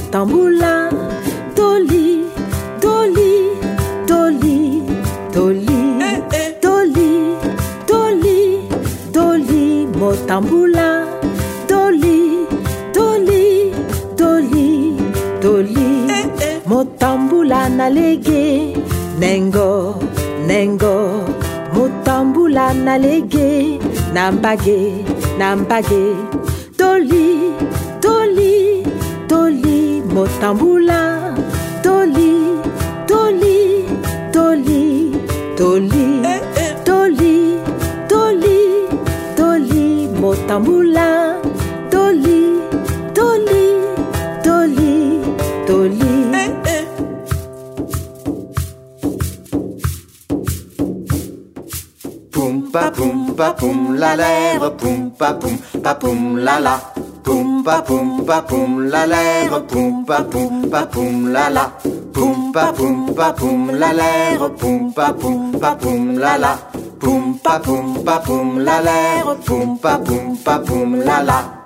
Motambula, Toli, Toli, Toli, Toli, Toli, Toli, Toli, Motambula, Toli, Toli, Toli, Toli, Motambula nalege, Nengo, Nengo, Motambula nalege, Nambage, Nambage, Toli, Toli, Toli, Motambula, Toli, Toli, Toli, Toli, Toli, Toli, Toli, Motambula, Toli, Toli, Toli, Toli. Poum pa poum la lèvre, poum pa poum la la. Poum pa poum la lèvre, poum pa poum la la. Poum pa poum la lèvre, poum pa poum la la. Poum pa poum la lèvre, poum pa poum la la.